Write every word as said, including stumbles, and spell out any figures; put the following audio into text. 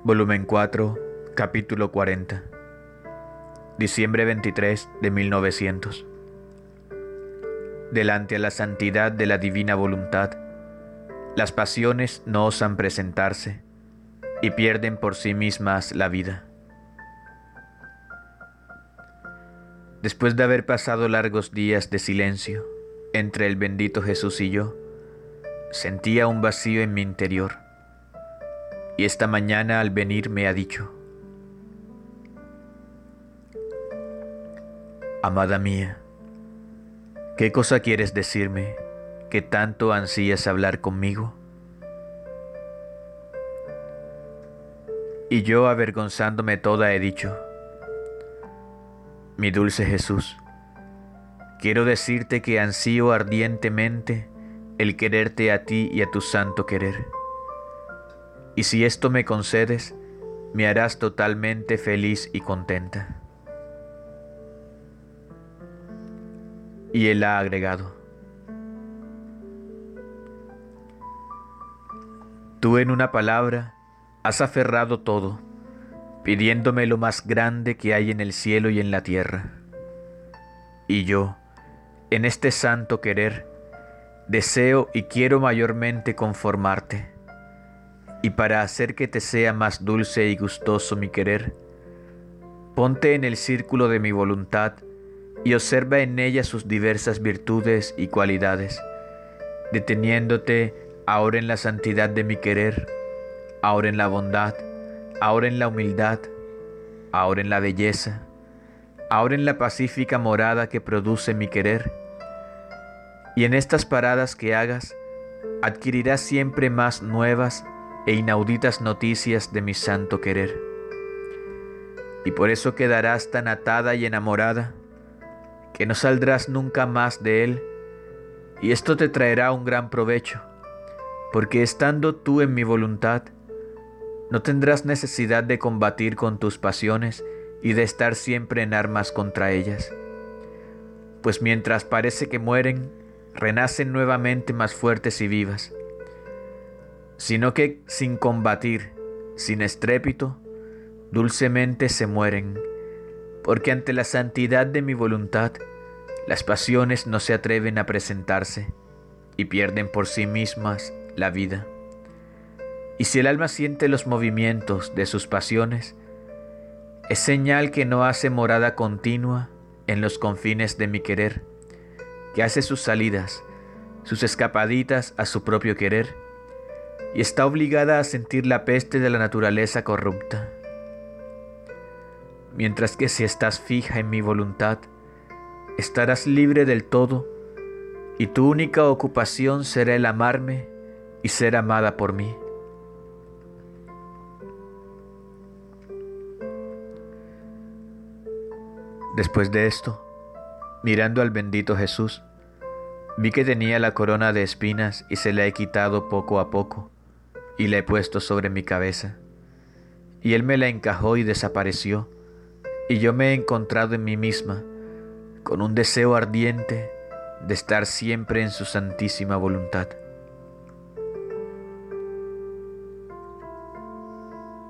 Volumen cuatro, capítulo cuarenta. Diciembre veintitrés de mil novecientos. Delante a la santidad de la divina voluntad, las pasiones no osan presentarse y pierden por sí mismas la vida. Después de haber pasado largos días de silencio entre el bendito Jesús y yo, sentía un vacío en mi interior. Y esta mañana al venir me ha dicho: amada mía, ¿qué cosa quieres decirme que tanto ansías hablar conmigo? Y yo, avergonzándome toda, he dicho: mi dulce Jesús, quiero decirte que ansío ardientemente el quererte a ti y a tu santo querer. Y si esto me concedes, me harás totalmente feliz y contenta. Y él ha agregado: tú, en una palabra, has aferrado todo, pidiéndome lo más grande que hay en el cielo y en la tierra. Y yo, en este santo querer, deseo y quiero mayormente conformarte. Y para hacer que te sea más dulce y gustoso mi querer, ponte en el círculo de mi voluntad y observa en ella sus diversas virtudes y cualidades, deteniéndote ahora en la santidad de mi querer, ahora en la bondad, ahora en la humildad, ahora en la belleza, ahora en la pacífica morada que produce mi querer. Y en estas paradas que hagas, adquirirás siempre más nuevas e inauditas noticias de mi santo querer. Y por eso quedarás tan atada y enamorada que no saldrás nunca más de él, y esto te traerá un gran provecho, porque estando tú en mi voluntad, no tendrás necesidad de combatir con tus pasiones y de estar siempre en armas contra ellas, pues mientras parece que mueren, renacen nuevamente más fuertes y vivas, sino que sin combatir, sin estrépito, dulcemente se mueren, porque ante la santidad de mi voluntad, las pasiones no se atreven a presentarse y pierden por sí mismas la vida. Y si el alma siente los movimientos de sus pasiones, es señal que no hace morada continua en los confines de mi querer, que hace sus salidas, sus escapaditas a su propio querer, y está obligada a sentir la peste de la naturaleza corrupta. Mientras que si estás fija en mi voluntad, estarás libre del todo, y tu única ocupación será el amarme y ser amada por mí. Después de esto, mirando al bendito Jesús, vi que tenía la corona de espinas y se la he quitado poco a poco y la he puesto sobre mi cabeza. Y él me la encajó y desapareció, y yo me he encontrado en mí misma con un deseo ardiente de estar siempre en su santísima voluntad.